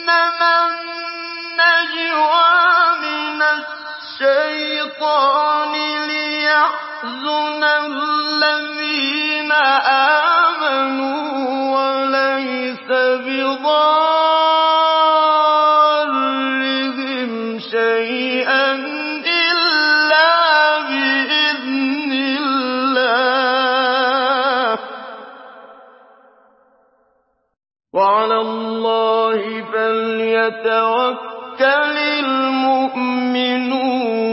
إنما النجوى من الشيطان ليحزن الذين آمنوا وليس بضارهم شيئا إلا بإذن الله وعلى الله فليتوكل المؤمنون